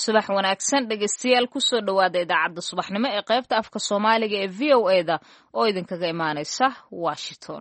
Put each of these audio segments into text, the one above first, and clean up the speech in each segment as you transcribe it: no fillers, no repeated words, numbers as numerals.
subax wanaagsan dhegeystayaal kusoo dhawaada idaacadda subaxnimo ee qaybta afka soomaaliga ee VOA-da oo idinkaga imaaneysa Washington.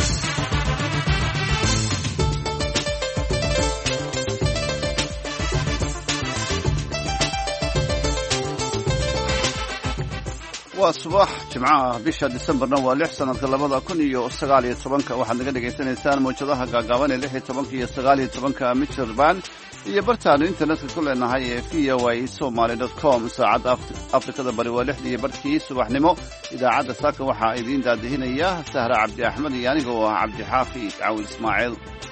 waa subax jimcaha bisha Decemberna waa 6 sanadka 2019 waxaad naga dhageysanaysaan mowjadaha gaagaaban ee 16 iyo 19 Michigan iyo bartaanu internetka ku leenahay ee voasomali.com. saacadda Afrikada bari waa 6:00 subaxnimo. idaacadda saaka waxaa idiin daadihinaya Sahra Cabdi Axmed iyo aniga oo ah Cabdi Xaafid Cawil Ismaaciil.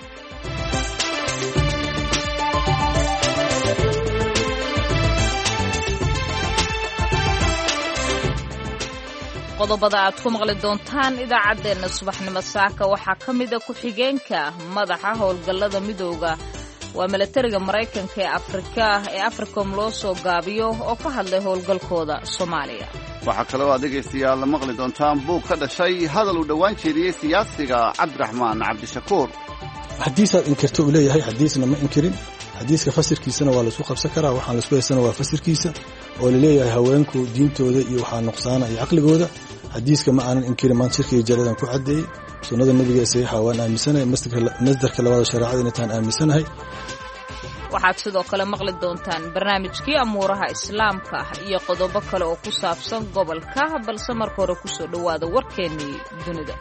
qodobada aad ku maqli doontaan idaacaddeenna subaxnimo saaka waxaa ka mid a ku-xigeenka madaxa howlgallada midooda waa milatariga Maraykanka ee Afrika ee Africom loo soo gaabiyo oo ka hadlay howlgalkooda Soomaaliya. waxaa kaloo aad dhegaystayaal la maqli doontaan buug ka dhashay hadal uu dhowaan jeediyey siyaasiga Cabdiraxmaan Cabdishakuur. xadiisaad inkirto uu leeyahay xadiisna ma inkirin. xadiiska fasirkiisana waa la isku qabsan karaa, waxaan la isku haysana waa fasirkiisa oo la leeyahay haweenku diintooda iyo waxaa nuqsaana iyo caqligooda. xadiiska ma aanan inkirin, maan shirkiga jaradan ku cadeeyey. sunnada nabiga ee saxiixa waan aaminsanahay, masdarka labaada shareecada intaan aaminsanahay. waxaad sidoo kale maqli doontaan barnaamijkii amuuraha islaamka iyo qodobo kale oo ku saabsan gobolka, balse marka hore kusoo dhawaada warkeennii dunida.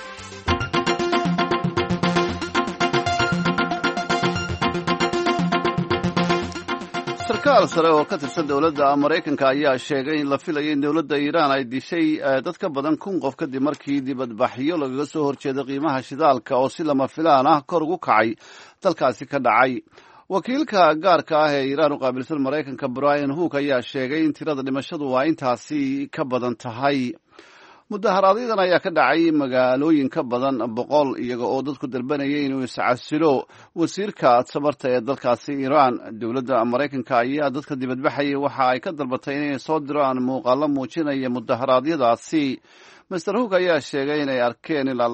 sarkaal sare oo ka tirsan dowladda Maraykanka ayaa sheegay in la filayo in dowladda Iiraan ay dishay dad ka badan 1,000 qof kadib markii dibadbaxyo lagaga soo horjeeday qiimaha shidaalka oo si lama filaan ah kor ugu kacay dalkaasi ka dhacay. wakiilka gaarka ah ee Iiraan u qaabilsan Maraykanka Brian Hook ayaa sheegay in tirada dhimashadu waa intaasi ka badan tahay. mudaharaadyaddan ayaa ka dhacay magaalooyin ka badan 100 iyaga oo dadku dalbanayay inuu iscasilo wasiirka tamarta ee dalkaasi Iiraan. dowladda Maraykanka ayaa dadka dibadbaxayay waxa ay ka dalbatay inay soo diraan muuqaalo muujinaya mudaharaadyadaasi. Mr. Hook ayaa sheegay inay arkeen ilaa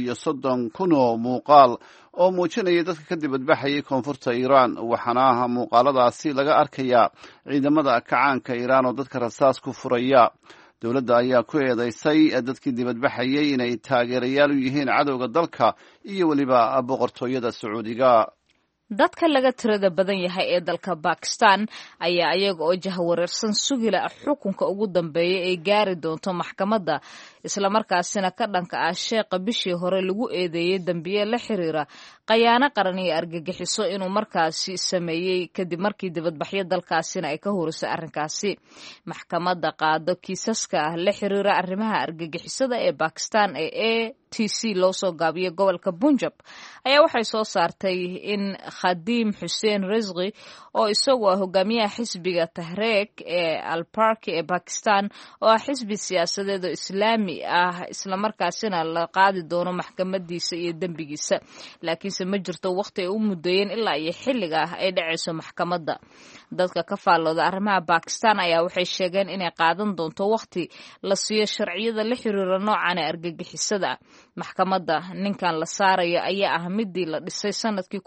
32,000 oo muuqaal oo muujinaya dadka ka dibadbaxayay koonfurta Iiraan, waxaana muuqaaladaasi laga arkayaa ciidamada kacaanka Iiraan oo dadka rasaas ku furaya. dowladda ayaa ku eedeysay dadkii dibadbaxayay inay taageerayaal u yihiin cadowga dalka iyo weliba boqortooyada Sacuudiga. dadka laga tirada badan yahay ee dalka Pakistan ayaa iyaga oo jahwareersan sugila xukunka ugu dambeeya ay gaari doonto maxkamadda, isla markaasina ka dhanka ah sheekha bishii hore lagu eedeeyay dambiye la xiriira qayaano qaran iyo argagixiso inuu markaasi sameeyey kadib markii dibadbaxyo dalkaasina ay ka horisay arrinkaasi. maxkamadda qaado kiisaska la xiriira arrimaha argagixisada ee Pakistan ee ATC loo soo gaabiyay gobolka Punjab ayaa waxay soo saartay in Khadim Hussein Rizqi oo isagu ah hogaamiyaha xisbiga Tahreek ee Al-Parki ee Pakistan oo ah xisbi siyaasadeed oo islaami ah, isla markaasina la qaadi doono maxkamadiisa iyo dembigiisa, laakiinse ma jirto waqti ay u muddeeyeen ilaa iyo xilliga ay dhacayso maxkamadda. dadka ka faallooda arrimaha Pakistan ayaa waxay sheegeen inay qaadan doonto waqti la siiyo sharciyada la xiriira noocan argagixisada. maxkamadda ninkan la saarayo ayaa ah midii la dhisay sanadkii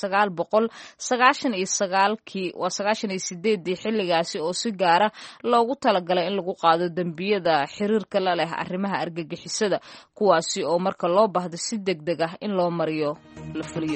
1998 xilligaasi oo si gaara loogu talagalay in lagu qaado dembiyada xiriirka la leh arrimaha argagixisada, kuwaasi oo marka loo baahdo si degdeg ah in loo mariyo la fuliyo.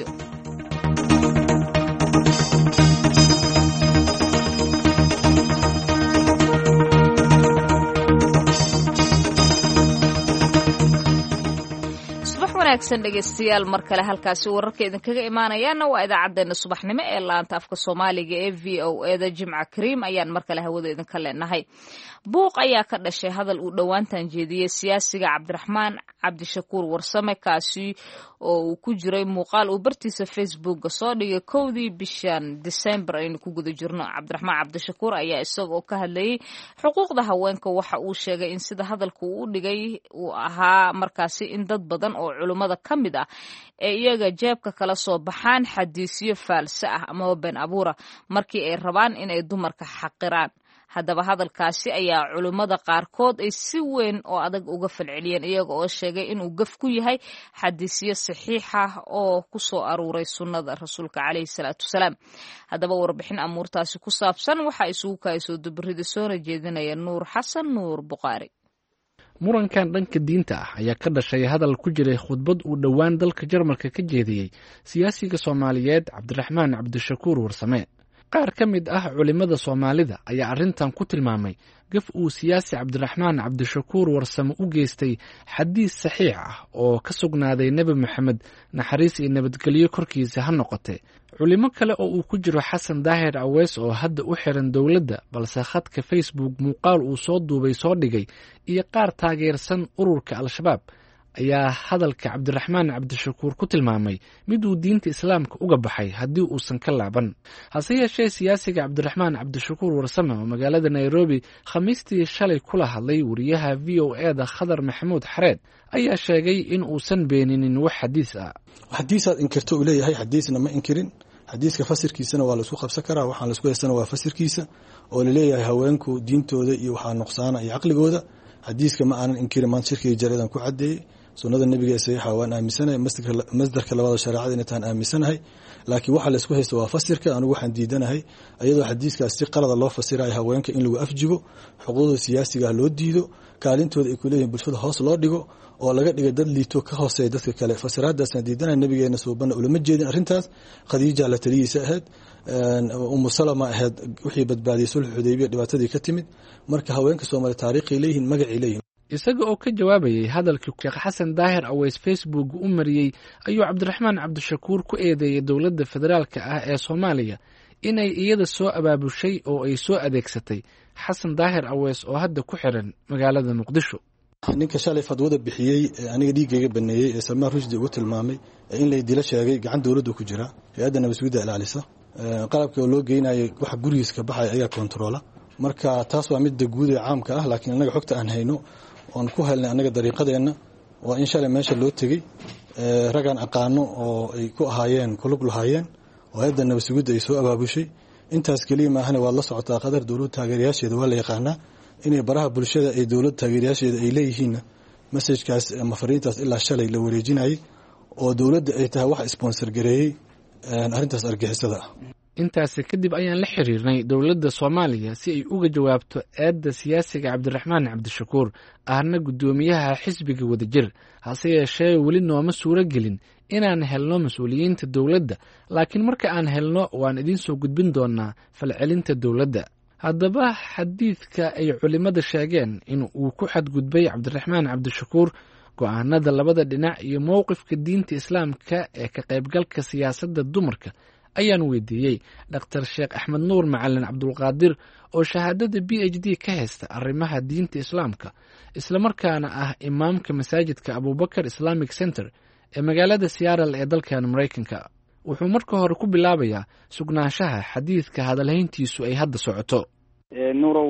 wanaagsan dhegeystayaal mar kale halkaasi wararka idinkaga imaanayaana waa idaacaddeenna subaxnimo ee laanta afka Soomaaliga ee VOA-da. Jimca Kariim ayaan mar kale hawada idinka leenahay. buuq ayaa ka dhashay hadal uu dhowaantan jeediyey siyaasiga Cabdiraxmaan Cabdishakuur Warsame, kaasi oo uu ku jiray muuqaal uu bartiisa Facebook soo dhigay 1 bishan December aynu ku guda jirno. Cabdiraxmaan Cabdishakuur ayaa isagoo ka hadlayay xuquuqda haweenka waxa uu sheegay in sida hadalku uu dhigay uu ahaa markaasi in dad badan oo culimada ka mid ah ee iyaga jeebka kala soo baxaan xadiisyo faalse ah ama been abuura markii ay rabaan inay dumarka xaqiraan. haddaba hadalkaasi ayaa culimmada qaarkood ay si weyn oo adag uga falceliyeen iyaga oo sheegay inuu gaf ku yahay xadiisyo saxiixa oo ku soo aruuray sunnada rasuulka caleyhi salaatu wasalaam. haddaba warbixin amuurtaasi ku saabsan waxaa isugu kaasoo dubarida soona jeedinaya nuur xasan nuur buqaari. murankan dhanka diinta ah ayaa ka dhashay hadal ku jiray khudbad uu dhowaan dalka Jarmalka ka jeediyey siyaasiga Soomaaliyeed Cabdiraxmaan Cabdishakuur Warsame. qaar ka mid ah culimada Soomaalida ayaa arrintan ku tilmaamay gaf uu siyaasi Cabdiraxmaan Cabdishakuur Warsame u geystay xadiis saxiix ah oo ka sugnaaday Nabi Maxamed naxariis iyo nabadgelyo korkiisa ha noqotee. culimo kale oo uu ku jiro Xasan Daahir Aweys oo hadda u xiran dowladda balse khadka Facebook muuqaal uu soo duubay soo dhigay iyo qaar taageersan ururka Al-Shabaab ayaa hadalka Cabdiraxmaan Cabdishakuur ku tilmaamay mid uu diinta Islaamka uga baxay haddii uusan ka laaban. hase yeeshee siyaasiga Cabdiraxmaan Cabdishakuur Warsame oo magaalada Nairobi khamiistii shalay kula hadlay wariyaha VOA-da Khadar Maxamuud Xareed ayaa sheegay in uusan beeninin wax xadiis ah. xadiisaad inkirto uu leeyahay xadiisna ma inkirin. xadiiska fasirkiisana waa la isku qabsan karaa, waxaan la isku haystana waa fasirkiisa oo la leeyahay haweenku diintooda iyo waxaa nuqsaana iyo caqligooda. xadiiska ma aanan inkirin, maanta shirkiga jaradan ku cadeeyey. sunnada nabiga ee saxiixa waan aaminsanahay, masdarka labada shareecada inay tahan aaminsanahay, laakiin waxa la isku haysto waa fasirka. anigu waxaan diidanahay iyadoo xadiiskaas si qalada loo fasirayo haweenka in lagu afjigo, xuquuqda siyaasiga loo diido, kaalintooda ay ku leeyihiin bulshada hoos loo dhigo oo laga dhiga dad liito ka hooseeya dadka kale. fasiraadaasaan diidanahay. nabigeena suubana ulama jeedin arrintaas. khadiija la taliyiisa ahayd, umu salama ahayd wixii badbaadiyey sulxu xudaybiya dhibaatadii ka timid. marka haweenka Soomaali taariikhay leeyihiin, magacay leeyihiin. isaga oo ka jawaabayay hadalkii Sheekh Xasan Daahir Aweys Facebook u mariyey ayuu Cabdiraxmaan Cabdishakuur ku eedeeyay dowladda federaalka ah ee Soomaaliya inay iyada soo abaabushay oo ay soo adeegsatay Xasan Daahir Aweys oo hadda ku xiran magaalada Muqdisho. ninka shalay fadwada bixiyey aniga dhiigayga baneeyey ee Salmaan Rushdi ugu tilmaamay in la dila sheegay gacan dowladda ku jira, hay'adda nabadgelyada ilaalisa qalabka loo geynayay waxa gurigiisa baxay ayaa kontrola. marka taas waa mid guud ee caamka ah, laakiin anaga xogta aan hayno oon ku helnay anaga dariiqadeena waa in shalay meesha loo tegey ragaan aqaano oo ay ku ahaayeen kulub lahaayeen oo hay'adda nabadgelyada ay soo abaabushay. intaas kaliya maahane waad la socotaa qadar dowladda taageerayaasheeda waa la yaqaanaa inay baraha bulshada ee dowladda taageerayaasheeda ay leeyihiin messagekaas ama fariintaas ilaa shalay la wareejinayay oo dowladda ay tahay wax sponsor gareeyey arrintaas argixisada ah. intaasi kadib ayaan la xiriirnay dowladda Soomaaliya si ay uga jawaabto eedda siyaasiga Cabdiraxmaan Cabdishakuur ahna gudoomiyaha xisbiga Wadajir. hase yeeshee weli nooma suuro gelin inaan helno mas'uuliyiinta dowladda, laakiin marka aan helno waan idin soo gudbin doonaa falcelinta dowladda. haddaba xadiidka ay culimada sheegeen in uu ku xadgudbay Cabdiraxmaan Cabdishakuur go'aanada labada dhinac iyo mowqifka diinta Islaamka ee ka qaybgalka siyaasadda dumarka ayaan weydiiyey Dr. Sheekh Axmed Nuur Macalin Cabdulqaadir oo shahaadada PhD ka haysta arrimaha diinta Islaamka isla markaana ah imaamka masaajidka Abubakar Islamic Center ee magaalada Seattle ee dalkan Mareykanka. wuxuu marka hore ku bilaabayaa sugnaanshaha xadiidka hadalhayntiisu ay hadda socoto. nuurow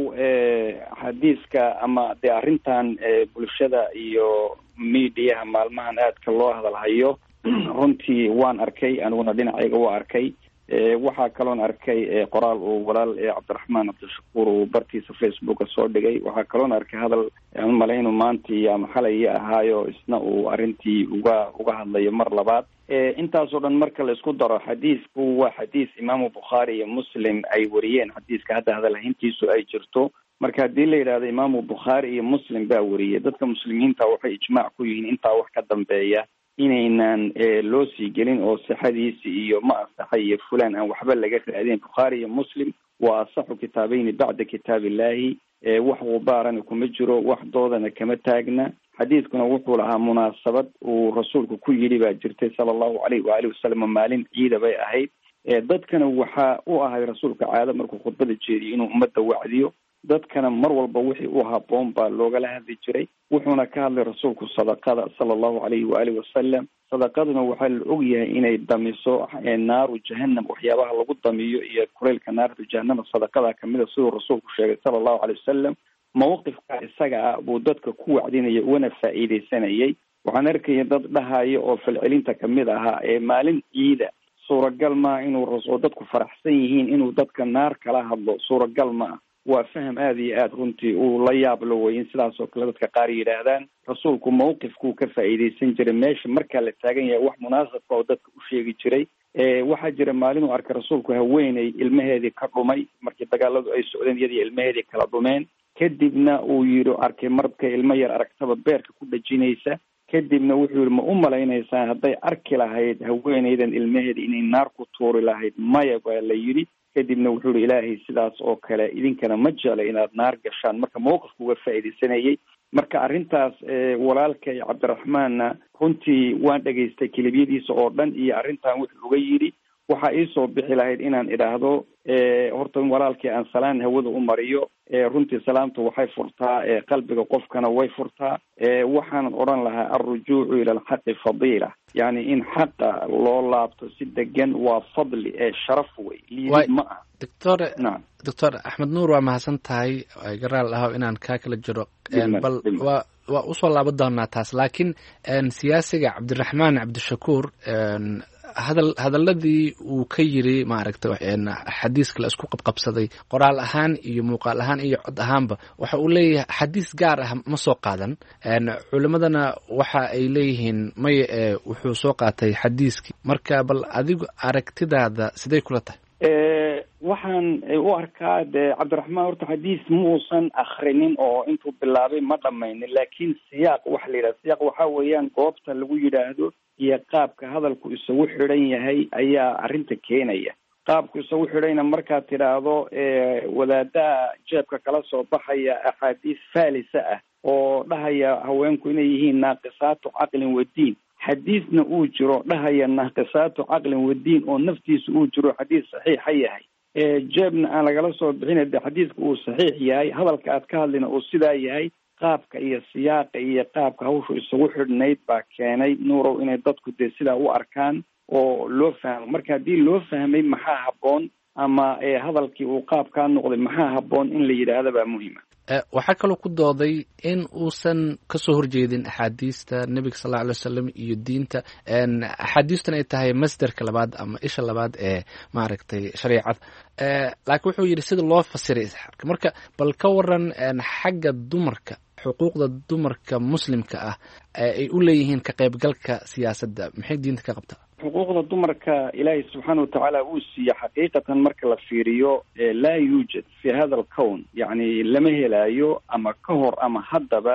xadiiska ama dee arrintan bulshada iyo miidiyaha maalmahan aadka loo hadalhayo runtii waan arkay, aniguna dhinacayga waa arkay. waxaa kaloon arkay qoraal uu walaal Cabdiraxmaan Cabdishakuur uu bartiisa Facebooka soo dhigay. waxaa kaloon arkay hadal aan malaynu maantii ama xalay ahaayo isna uu arrintii uga hadlayo mar labaad. intaasoo dhan marka la isku daro xadiisku waa xadiis imaamu Bukhaari iyo Muslim ay wariyeen. xadiiska hadda hadalhayntiisu ay jirto, marka haddii la yidhaahdo imaamu Bukhaari iyo Muslim baa wariyay, dadka muslimiinta waxay ijmaac ku yihiin intaa wax ka dambeeya inaynan loo sii gelin oo sixadiisi iyo ma asaxay iyo fulaan aan waxba laga raadin. Bukhaari iyo Muslim waa asaxu kitaabayni bacda kitaabillahi, wax wabaarana kuma jiro, wax doodana kama taagna. xadiiskuna wuxuu lahaa munaasabad uu rasuulku ku yidhi baa jirtay sala allahu calayhi waalihi wasalam, maalin ciida bay ahayd. dadkana waxaa u ahay rasuulka caado markuu khudbada jeediyo inuu ummadda wacdiyo, dadkana mar walba wixii u haboon baa loogala hadli jiray. wuxuuna ka hadlay rasuulku sadaqada sala allahu calayhi waalihi wasalam. sadaqaduna waxaa la og yahay inay damiso naaru jahannam, waxyaabaha lagu damiyo iyo kuleylka naarta jahannama sadaqada kamida siduu rasuulku sheegay sala allahu calayhi wasalam. mawqifka isaga ah buu dadka ku wacdinaya una faa'iidaysanayay. waxaan arkaya dad dhahaya oo falcelinta kamid ahaa maalin ciida suuragal maa inuu dadku faraxsan yihiin inuu dadka naar kala hadlo, suuragal maa. waa faham aada iyo aada runtii uu la yaab lo wey in sidaas oo kale dadka qaar yidhaahdaan rasuulku mawqifkuu ka faa'iidaysan jiray meesha markaa la taagan yahay wax munaasabka oo dadka u sheegi jiray waxaa jira maalin uu arkay rasuulku haweeney ilmaheedii ka dhumay markii dagaaladu ay socdeen iyadii ilmaheedii kala dhumeen kadibna uu yidhi arkay markay ilmo yar aragtaba beerka ku dhajinaysa kadibna wuxuu yihi ma u malaynaysaa hadday arki lahayd haweeneydan ilmaheeda inay naar ku tuuri lahayd maya baa la yidhi kadibna wuxuu yihi ilaahay sidaas oo kale idinkana ma jecla inaad naar gashaan marka mawqifku uga faa'iidaysanayay marka arrintaas walaalkay cabdiraxmaanna runtii waan dhegaystay kelibyadiisa oo dhan iyo arrintan wuxuu uga yidhi waxaa iisoo bixi lahayd inaan idhaahdo horta walaalkii aan salaan hawada u mariyo runtii salaamtu waxay furtaa qalbiga qofkana way furtaa waxaanan odhan lahaa alrujuucu ila alxaqi fadiila yani in xaqa loo laabto si degan waa fadli sharaf wey liidid ma ah doctor axmed nuur waa mahadsan tahay garaal aho inaan kaa kala jiro bal waa usoo laaban doonaa taas laakiin siyaasiga cabdiraxmaan cabdishakuur hadaladii uu ka yiri maaragtay xadiiska la isku qabqabsaday qoraal ahaan iyo muuqaal ahaan iyo cod ahaanba waxa uu leeyahay xadiis gaar ah ma soo qaadan culimadana waxa ay leeyihiin may wuxuu soo qaatay xadiiskii marka bal adigu aragtidaada siday kula tahay waxaan u arkaa dee cabdiraxmaan horta xadiis muusan akrinin oo intuu bilaabay ma dhamaynin laakiin siyaaq waxa la yidhaha siyaaq waxa weeyaan goobta lagu yidhaahdo iyo qaabka hadalku isagu xidhan yahay ayaa arrinta keenaya qaabku isagu xidhayna markaad tidhaahdo wadaadaha jeebka kala soo baxaya axaadiis faalisa ah oo dhahaya haweenku inay yihiin naaqisaatu caqlin wadiin xadiisna uu jiro dhahaya naaqisaatu caqlin wadiin oo naftiisa uu jiro xadiis saxiixa yahay jeebna aan lagala soo bixina de xadiiska uu saxiix yahay hadalka aad ka hadlina uu sidaa yahay qaabka iyo siyaaqa iyo qaabka hawshu isagu xidhnayd baa keenay nuurow inay dadku dee sidaa u arkaan oo loo fahmo marka haddii loo fahmay maxaa habboon ama hadalkii uu qaabkaa noqday maxaa habboon in la yidhaahda baa muhiima waxaa kaloo ku dooday in uusan kasoo horjeedin axaadiista nebiga sal alla alay wasalam iyo diinta axaadiistuna ay tahay masderka labaad ama isha labaad ee maaragtay shareicada laakiin wuxuu yidhi sida loo fasiray isxaarka marka bal ka waran xagga dumarka xuquuqda dumarka muslimka ah ay u leeyihiin ka qaybgalka siyaasadda maxay diinta ka qabtaa xuquuqda dumarka ilaahay subxaana watacaala uu siiye xaqiiqatan marka la fiiriyo laa yuujad fi hada alcown yani lama helaayo ama ka hor ama haddaba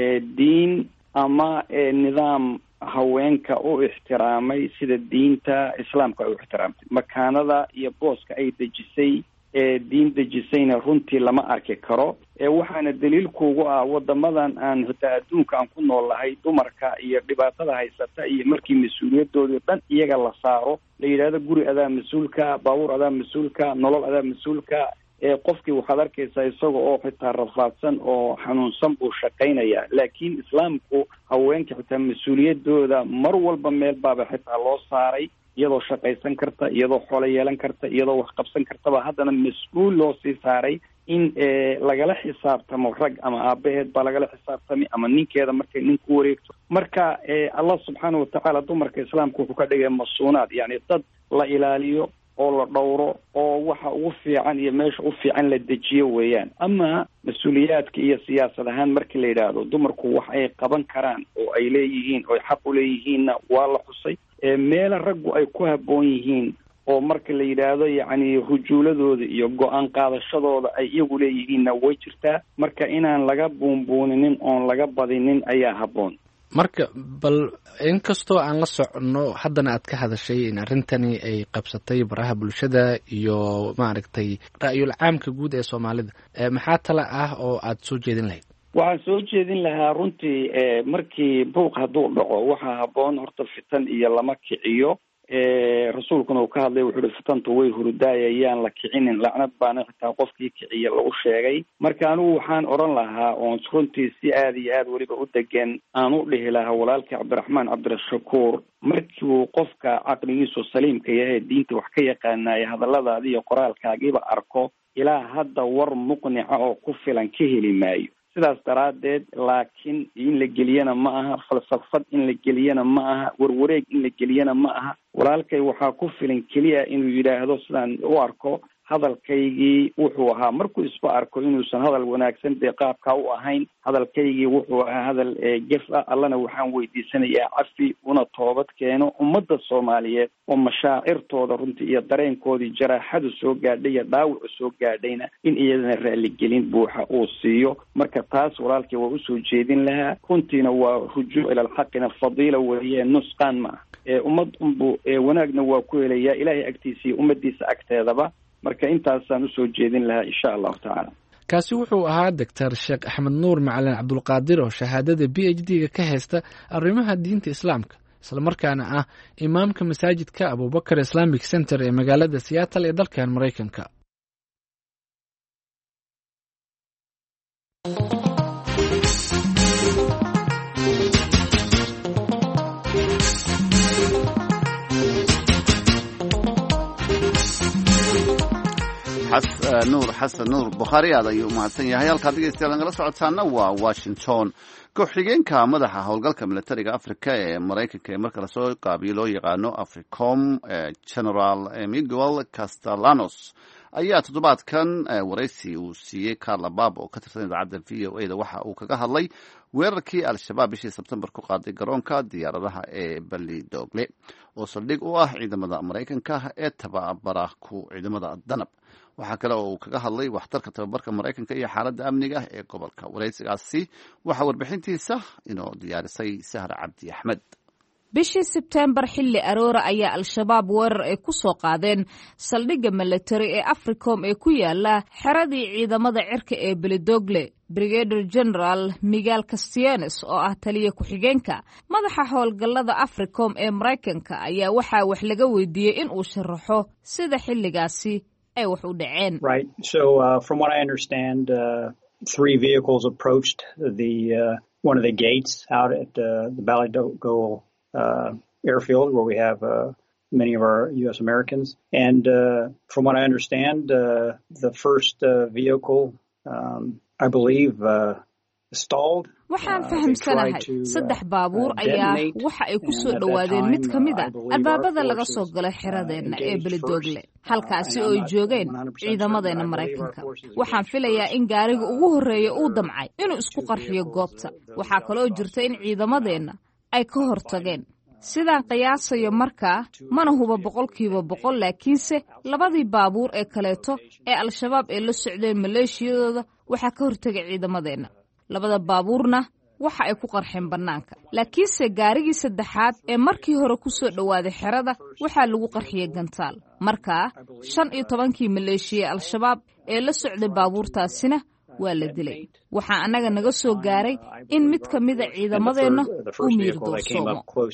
diin ama nidaam haweenka u ixtiraamay sida diinta islaamka ay u ixtiraamtay makaanada iyo booska ay dejisay diin dejisayna runtii lama arki karo waxaana daliilkuugu ah wadamadan aan xitaa adduunka aan ku nool lahay dumarka iyo dhibaatada haysata iyo markii mas-uuliyadoodii dhan iyaga la saaro la yidhaahdo guri adaa mas-uulka baabuur adaa mas-uulka nolol adaa mas-uulka qofkii waxaad arkaysaa isaga oo xitaa rafaadsan oo xanuunsan buu shaqaynaya laakiin islaamku haweenka xitaa mas-uuliyadooda mar walba meel baaba xitaa loo saaray iyadoo shaqaysan karta iyadoo xoolo yeelan karta iyadoo wax qabsan kartaba haddana mas-uul loo sii saaray in lagala xisaabtamo rag ama aabaheed baa lagala xisaabtami ama ninkeeda markay nin ku wareegto marka allah subxaana watacaala dumarka islaamka wuxuu ka dhigay masuunaad yani dad la ilaaliyo oo la dhowro oo waxa ugu fiican iyo meesha u fiican la dejiyo weeyaan ama mas-uuliyaadka iyo siyaasad ahaan markii la yidhaahdo dumarku wax ay qaban karaan oo ay leeyihiin oo ay xaq u leeyihiinna waa la xusay meela raggu ay ku habboon yihiin oo marka la yidhaahdo yacni rujuuladooda iyo go-aan qaadashadooda ay iyagu leeyihiinna way jirtaa marka inaan laga buunbuuninin oon laga badinin ayaa habboon marka bal inkastoo aan la soconno haddana aad ka hadashay in arrintani ay qabsatay baraha bulshada iyo maaragtay ra'yul caamka guud ee soomaalida maxaa tala ah oo aad soo jeedin lahayd waxaan soo jeedin lahaa runtii markii buuq hadduu dhaco waxaa habboon horta fitan iyo lama kiciyo rasuulkuna uu ka hadlay wuxuu uhi fitantu way hurudaayayaan la kicinin lacnad baana xitaa qofkii kiciya lagu sheegay marka anigu waxaan odhan lahaa oon runtii si aada iyo aada weliba u degan aan u dhihi lahaa walaalkii cabdiraxmaan cabdirashakuur markiiuu qofka caqligiisu saliimka yahay diinta wax ka yaqaanaya hadalladaadi iyo qoraalkaagiiba arko ilaa hadda war muqnica oo ku filan ka heli maayo sidaas daraaddeed laakiin in la geliyana ma aha falsafad in la geliyana ma aha warwareeg in la geliyana ma aha walaalkay waxaa ku filan keliya inuu yidhaahdo sidaan u arko hadalkaygii wuxuu ahaa markuu isba arko inuusan hadal wanaagsan dee qaabkaa u ahayn, hadalkaygii wuxuu ahaa hadal gef ah. allana waxaan weydiisanayaa cafi una toobad keeno ummadda soomaaliyeed oo mashaacirtooda runtii iyo dareenkoodii jaraaxadu soo gaadhay iyo dhaawacu soo gaadhayna in iyadana raaligelin buuxa uu siiyo. marka taas walaalkii waa usoo jeedin lahaa. runtiina waa rujuuc ila alxaqina fadiila weeye, nusqaan ma ah. ummad unbu wanaagna waa ku helayaa ilaahay agtiisa iyo ummadiisa agteedaba. marka intaasaan usoo jeedin lahaa insha allahu tacaala. kaasi wuxuu ahaa doctor sheekh axmed nuur macalin cabdulqaadir oo shahaadada PhD-ga ka haysta arrimaha diinta islaamka, islamarkaana ah imaamka masaajidka abubakar islamic center ee magaalada Seattle ee dalkan Maraykanka. nuur xasan nuur bukhaari aad ayuu umahadsan yahay. halkaad dhegeystayaal nagala socotaana waa Washington. ku-xigeenka madaxa howlgalka militariga Afrika ee Maraykanka ee marka lasoo qaabiyo loo yaqaano AFRICOM General Miguel Castellanos ayaa toddobaadkan waraysi uu siiyey Carla Baab oo ka tirsan idaacadda VOA da waxa uu kaga hadlay weerarkii al-shabaab bishii Sebtembar ku qaaday garoonka diyaaradaha ee Ballydoogle oo saldhig u ah ciidamada Maraykanka ee tababara ku ciidamada danab. waxaa kale oo uu kaga hadlay waxtarka tababarka Maraykanka iyo xaaladda amniga ee gobolka. waraysigaasi waxaa warbixintiisa inoo diyaarisay Sahra Cabdi Axmed. bishii Sebtembar xilli aroora ayaa al-shabaab weerar ay ku soo qaadeen saldhigga military ee AFRICOM ee ku yaala xeradii ciidamada cirka ee Ballydoogle. Brigadier General Miguel Castellanos oo ah taliye ku-xigeenka madaxa howlgallada AFRICOM ee Maraykanka ayaa waxaa wax laga weydiiyey in uu sharaxo sida xilligaasi ay wax u dhaceen. Right. So from what I understand, 3 vehicles approached one of the gates out at the Ballydoogle airfield where we have many of our U.S. Americans. And from what I understand, the first vehicle, I believe, stalled. waxaan fahamsanahay 3 baabuur ayaa waxa ay ku soo dhowaadeen mid ka mid ah albaabada laga soo galay xeradeenna ee Ballydoogle, halkaasi oo ay joogeen ciidamadeena Maraykanka. waxaan filayaa in gaariga ugu horreeya uu damcay inuu isku qarxiyo goobta. waxaa kaloo jirta in ciidamadeenna ay ka hortageen. sidaan qiyaasayo markaa mana huba 100%, laakiinse 2 baabuur ee kaleeto ee al-shabaab ee la socdeen maleeshiyadooda waxaa ka hortagay ciidamadeena. 2 baabuurna waxa ay ku qarxeen bannaanka, laakiinse gaarigii 3aad ee markii hore ku soo dhowaaday xerada waxaa lagu qarxiyey gantaal. markaa 15 maleeshiya al-shabaab ee la socday baabuurtaasina waa la dilay. waxaa annaga naga soo gaaray in mid ka mida ciidamadeenna uu miyir doorsoomo.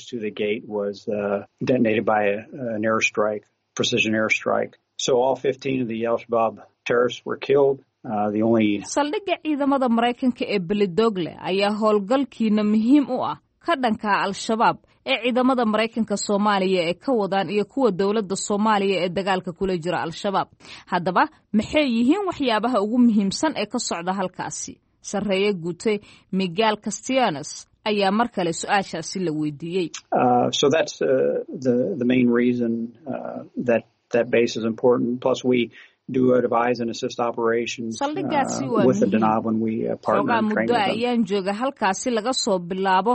So all 15 of the al-Shabaab terrorists were killed. saldhigga ciidamada Maraykanka ee Ballydoogle ayaa howlgalkiina muhiim u ah ka dhanka al-shabaab ee ciidamada Maraykanka Soomaaliya ee ka wadaan iyo kuwa dawladda Soomaaliya ee dagaalka kula jira al-shabaab. haddaba maxay yihiin waxyaabaha ugu muhiimsan ee ka socda halkaasi? Sarreeye Guute Miguel Castellanos ayaa mar kale su'aashaasi la weydiiyey. So that's the main reason that base is important. Plus we do advise and assist operations with the Danab when we partner and train with them. ayaan jooga halkaasi laga soo bilaabo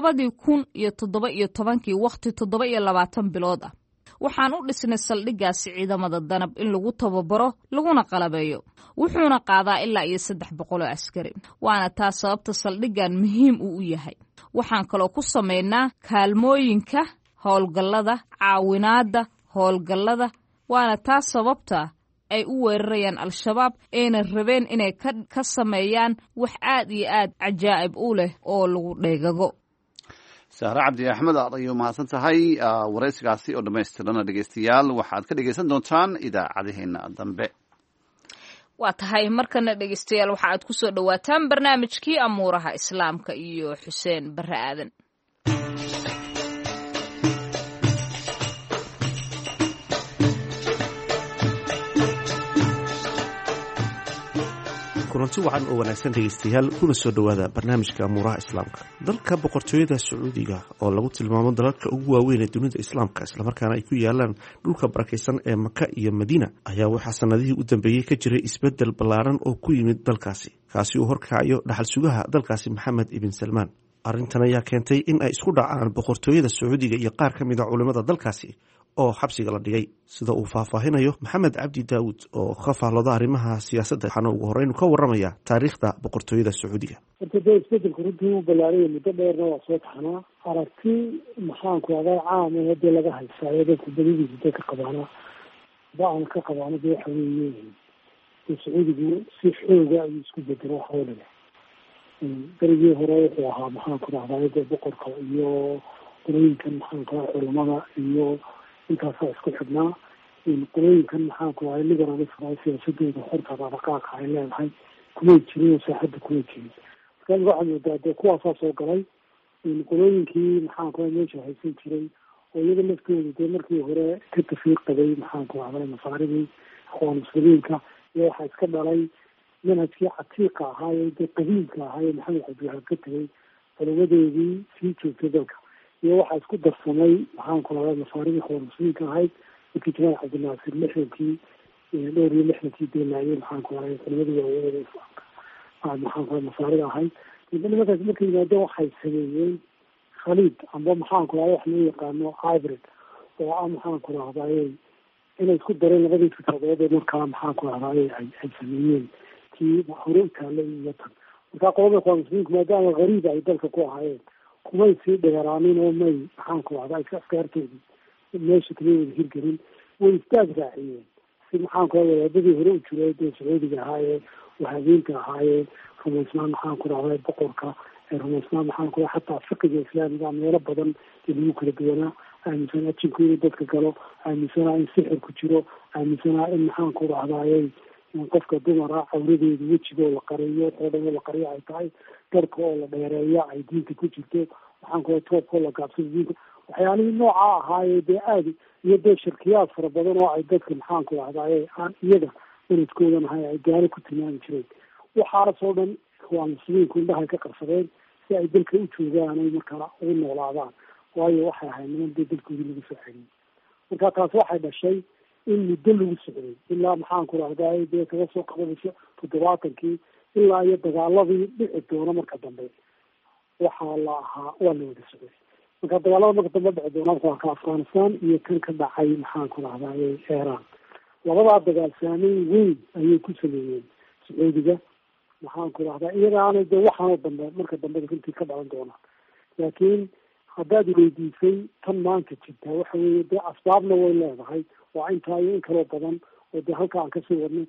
2017 waqti 27 bilood ah. waxaan u dhisnay saldhiggaasi ciidamada danab in lagu tababaro laguna qalabeeyo. wuxuuna qaadaa ilaa 300 askari. waana taa sababta saldhiggan muhiim u yahay. waxaan kaloo ku sameynaa kaalmooyinka howlgallada, caawinaadda howlgallada. waana taa sababta ay u weerarayaan al-shabaab ayna rabeen inay ka sameeyaan wax aad iyo aad cajaa'ib u leh oo lagu dheegago. Sahra Cabdi Axmed aad ayuu mahadsan tahay. waraysigaasi oo dhammaystirana dhegeystayaal waxaad ka dhegeysan doontaan idaacadaheena dambe. waa tahay markana dhegeystayaal waxa aad ku soo dhawaataan barnaamijkii amuuraha islaamka iyo Xuseen Barre Aadan. kulanti wacan oo wanaagsan dhegeystayaal kuna soo dhowaada barnaamijka amuuraha islaamka. dalka boqortooyada sacuudiga oo lagu tilmaamo dalalka ugu waaweyn ee dunida islaamka islamarkaana ay ku yaalaan dhulka barakaysan ee maka iyo madiina ayaa waxaa sanadihii u dambeeyey ka jiray isbedel ballaaran oo ku yimid dalkaasi kaasi uu horkacayo dhaxal sugaha dalkaasi maxamed ibn salmaan. arrintan ayaa keentay in ay isku dhacaan boqortooyada sacuudiga iyo qaar ka mid a culimmada dalkaasi oo xabsiga la dhigay, sida uu faahfaahinayo maxamed cabdi daawud oo ka faallooda arrimaha siyaasadda. waxaana ugu horreyn ka warramaya taariikhda boqortooyada sacuudiga. horta dee isbedelku runtii u ballaaraya muddo dheerna waa soo taxnaa aragti maxaanku adaa caam ah hadii laga haysaayo dadku badidiisa dee ka qabaana ba-an ka qabaana dee waxa weeye dee sacuudigu si xooga ayuu isku bedelo wax oo dhan. berigii hore wuxuu ahaa maxaanku dhahdaa dee boqorka iyo qolooyinkan maxaanku ahaa culamada iyo intaasaa isku xidhnaa. qolooyinkan maxaanku ahay liberalism siyaasadooda horta dhaqaaqa ay leedahay kumay jirin oo saaxadda kumay jirin. marka waxaa moodaa dee kuwaasaa soo galay qolooyinkii maxaanku ahay meesha haysan jiray oo iyada laftooda dee markii hore ka tafiir qabay maxaanku ahday masaaridii akhwaan muslimiinka iyo waxaa iska dhalay manhajkii catiiqa ahaaye dee qadiimka ahaaye maxamed cabdiwahaab ka tegay culamadeedii sii joogtay dalka iyo waxaa isku darsamay maxaanku ahday masaaridii akhwaan muslimiinka ahayd markii jamaal cabdinaasir lixdankii dhowr iyo lixdankii deenaayey maxaanku ahay culimadii waaweynada islaamka maxaanku ahay masaarida ahayd. nimankaas markay yimaadeen waxay sameeyeen khaliid amba maxaanku ahay wax loo yaqaano hybrid oo ah maxaanku rahdaye inay isku dareen labadii fikradood ee markaa maxaanku rahdaye ay sameeyeen kii hore u taallay iyo tan. markaa qolada akhwaan muslimiinku maadaama gariib ay dalka ku ahaayeen kumay sii dheeraanin oo may maxaanku rahdaye askaartoodii meesha kama wada hirgelin way istaag raaciyeen si maxaanku ahay wadaadadii hore u jiray dee sacuudiga ahaayee wahabiinta ahaayee rumaysnaan maxaanku rahday boqorka ee rumaysnaan maxaanku ahay xataa fiqiga islaamiga meelo badan ee lagu kala duwanaa aaminsanaa jinku inuu dadka galo, aaminsanaa in sixir ku jiro, aaminsanaa in maxaanku rahdayey qofka dumara cawradeedu wejigoo la qariyo oo dhan la qariyo ay tahay, darka oo la dheereeya ay diinta ku jirto, maxaanku ahay toobkoo la gaabsado diinta. waxyaalihii nooca ahaaye dee aadi iyo dee shirkiyaad fara badan oo ay dadka maxaanku rahdaye aan iyaga sanadkoodan ahay ay gaalo ku tilmaami jireen. waxaasoo dhan waa muslimiinku indhahay ka qarsadeen si ay dalka u joogaan ay markaa ugu noolaadaan, waayo waxay ahayd niman dee dalkoodii lagu soo celiyey. marka taas waxay dhashay in muddo lagu socday ilaa maxaanku rahdaye dee kaga soo qabadasho 70-kii ilaa iyo dagaaladii dhici doona marka dambe waxaa la ahaa waa la wada socday. marka dagaalada marka dambe dhici doona waa ka afghanistan iyo kan ka dhacay maxaanku rahdaye iran. labadaa dagaal saameyn weyn ayay ku sameeyeen sacuudiga maxaanku rahdaa iyagaana dee waxaanoo dambe marka dambe runtii ka dhalan doonaa. laakiin haddaad weydiisay tan maanta jirtaa waxa weeye dee asbaabna way leedahay waa intaa iyo in kaloo badan oo dee halka aan kasii wadno.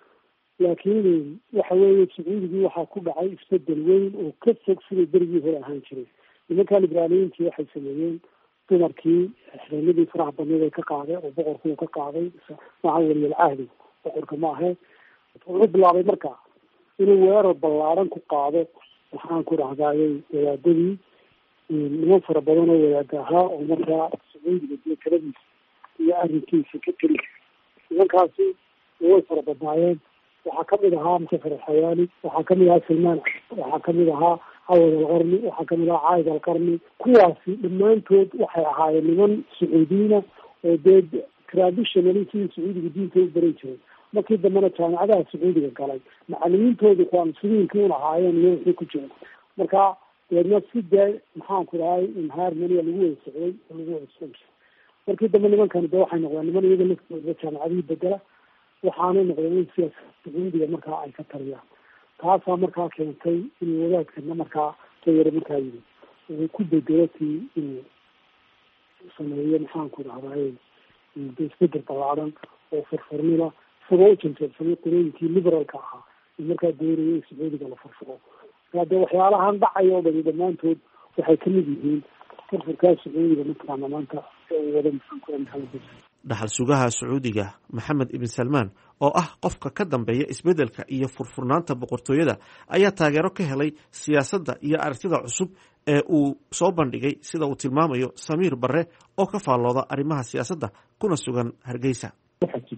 laakiin waxa weeye sacuudigii waxaa ku dhacay isbedel weyn oo ka fog siday berigii hore ahaan jiray. nimankaa liberaaliyiintii waxay sameeyeen dumarkii xireenadii faraha badneed ay ka qaadeen oo boqorku uu ka qaaday maca weliyal cahdi boqorka ma ahe. wuxuu bilaabay marka inuu weerar ballaaran ku qaado maxaanku rahdayey wadaadadii niman fara badan oo wadaada ahaa oo markaa sacuudiga dee taladiisa iyo arrinkiisa ka teli. nimankaasi way fara badnaayeen. waxaa kamid ahaa musafar alxayaani, waxaa kamid ahaa salmaan, waxaa kamid ahaa cawad alqarni, waxaa kamid ahaa caayid alqarni. kuwaasi dhammaantood waxay ahaayeen niman sacuudiyiina oo dee traditionally sidii sacuudiga diinta u baran jiray. markii dambena jaamacadaha sacuudiga galay macalimiintooda kuwaa muslimiinkii un ahaayeen iyo wixii ku jira. marka deedna si dee maxaanku dhahay inharmonia lagu wada socday oo lagu wada socon jiray. markii dambe nimankani dee waxay noqdeen niman iyaga laftooda jaamacadihii bedela, waxaanay noqdeen in siyaasa sacuudiga markaa ay ka taliyaan. taasaa markaa keentay inuu wadaadkana markaa tayare markaa yidhi uu ku bedelo tii inuu sameeyo maxaanku dhahdaye isbedel ballaaran oo furfurnila isagoo u janjeersamay qolooyinkii liberalka ahaa in markaa doonaya in sacuudiga la furfuro. markaa dee waxyaalahan dhacay oo dhani dhammaantood waxay kamid yihiin furfurkaa sacuudiga mataqaana maanta wada maxaanku maxamed. dhaxal sugaha sacuudiga maxamed ibn salmaan oo ah qofka ka dambeeya isbeddelka iyo furfurnaanta boqortooyada ayaa taageero ka helay siyaasadda iyo aragtida cusub ee uu soo bandhigay, sida uu tilmaamayo samiir barre oo ka faallooda arrimaha siyaasadda kuna sugan Hargeysa. waxaa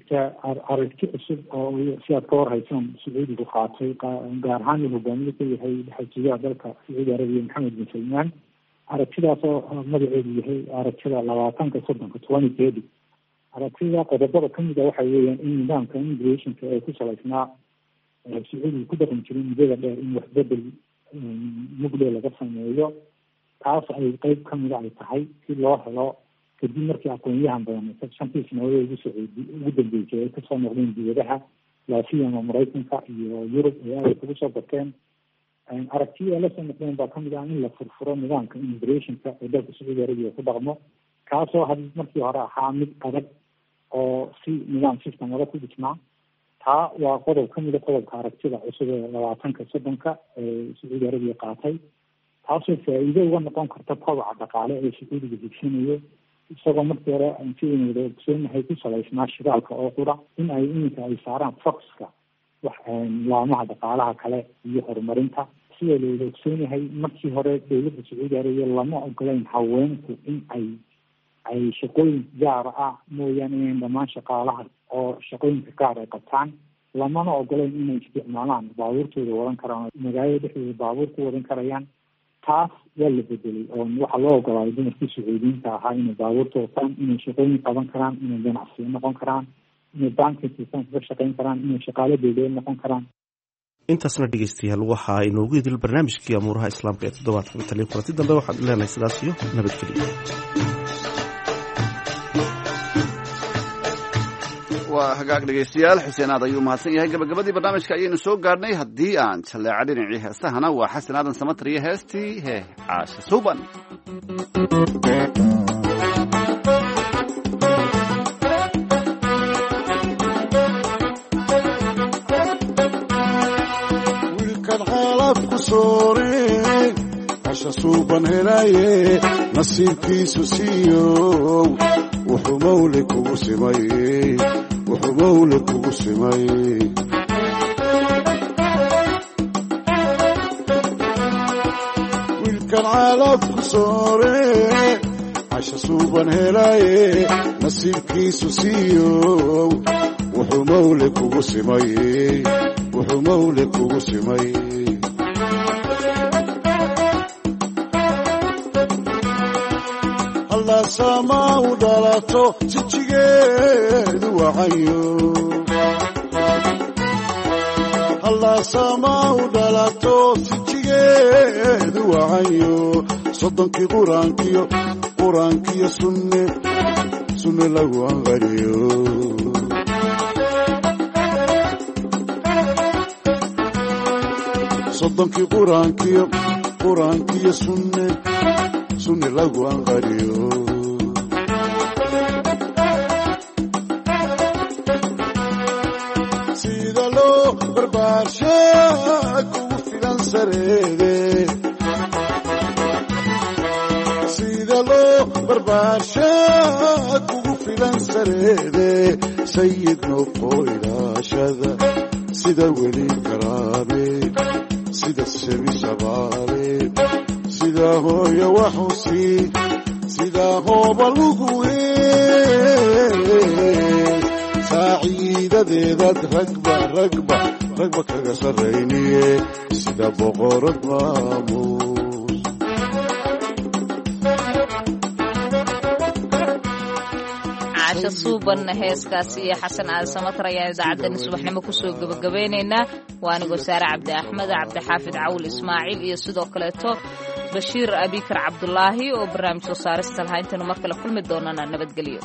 jirta aragti cusub oo si aad ka warhaysaan sacuudigu qaatay gaar ahaan uu hogaamiye ka yahay xajiyaha dalka sacuudi arabiya maxamed bin salmaan aragtidaas oo magaceedu yahay aragtida 20-30 aragtida qodobada kamid a waxa weeyaan in nidaamka immigrationka ee ku salaysnaa sacuudiga ku dhaqan jiray muddada dheer in waxbedel mugdee laga sameeyo taas ay qeyb kamida ay tahay si loo helo kadib markii aqoonyahan badan shantii sanadood ugu dambeysay ay kasoo noqdeen dibadaha laasiyama maraykanka iyo yurub ee ay kugu soo barteen aragtiya lasoo noqdeen baa kamid ah in la furfuro nidaamka immigrationka ee dalka sacuudi arabiya ku dhaqmo kaasoo had markii hore ahaa mid adag oo si nidaam system adag ku dhisnaa taa waa qodob kamida qodobka aragtida cusub ee 20-30 ee sacuudi arabiya qaatay taasoo faa-iido uga noqon karta kobaca dhaqaale ee sacuudiga higsanayo isagoo markii hore aan si wada ogsoonahay ku salaysnaa shidaalka oo qura in ay iminka ay saaraan foxka laamaha dhaqaalaha kale iyo horumarinta sida la wada ogsoonahay markii hore dowladda sacuudi arabiya lama ogolayn haweenku in ay shaqooyin gaara ah mooyaane inayn dhammaan shaqaalaha oo shaqooyinka gaar ay qabtaan lamana ogolayn inay isticmaalaan baabuurtooda wadan karaan magaalada dhexdooda baabuur ku wadan karayaan taas waa la bedelay oo waxaa loo ogolaaday dumarkii sacuudiyiinta ahaa inay baabuurta wataan inay shaqooyin qaban karaan inay ganacsiyo noqon karaan inay banking system ka shaqayn karaan inay shaqaale dowladeed noqon karaan intaasna dhegeystayaal waxaa inoogu idil barnaamijkii amuuraha islaamka ee toddobaadka taliya kulanti dambe waxaad leenahay sidaas iyo nabadgelyo. waa hagaag dhegeystayaal xuseen aad ayuu mahadsan yahay gabagabadii barnaamijka ayaynu soo gaadhnay haddii aan jaleeca dhinacii heestahana waa xasan aadan samatriya heestii caasha suuban wiilkan xaalad ku soore caasha suuban helaye nasiibkiisu siiyow wuxuu mawle kugu simay wuxuu mawle kugu simay wiilkan caalad ku soore casha suuban helaye nasiibkiisu siiyow wuxuu mawle kugu simay wuxuu mawle kugu simay sama u dhalato jijigeedu wacayo hallasama u dhalato jijigeedu wacayo soddonkii quraankiyo sunne lagu anqariyo soddonkii quraankiyo sunne lagu anqariyo sida loo barbaarshaa kugu filan sareede sida loo barbaarshaa kugu filan sareede sayid noqo ilaashada sida weli karaame sida shebi shabaale sida hooyo waxusi sida hooba lugu saaciidadeedaad ragba kaga sarrayniye sida boqorad maamuus caasha suuban heeskaasi iyo xasan aadan samatar ayaan idaacaddani subaxnimo kusoo gabagabeynaynaa waa anigoo saare cabdi axmed cabdixaafid cawl ismaaciil iyo sidoo kaleeto bashiir abikar cabdulaahi oo barnaamij soo saarista lahaa intaynu mar kale kulmi doonana nabadgelyo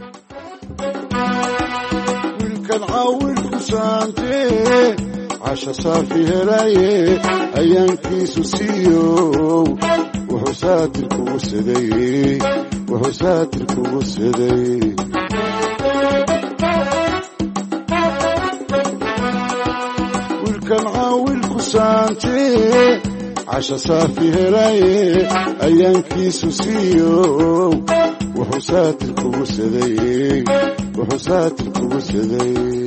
wiilkan caawilku saantee casha saafi helaye ayaankiisu siiyow wuxuu saatir kugu saday wiilkan caawilku saantee casha saafi helaye ayaankiisu siiyow wuxuu saatir kugu saday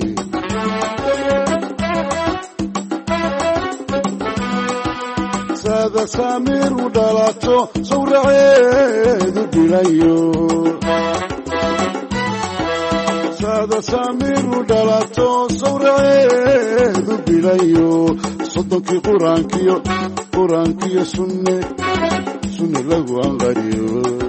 saada saamiir u dhalato sawraceedu bilayo saada saamiru dhalato sawraceedu bilayo soddonkii quraankiyo sunne lagu anqariyo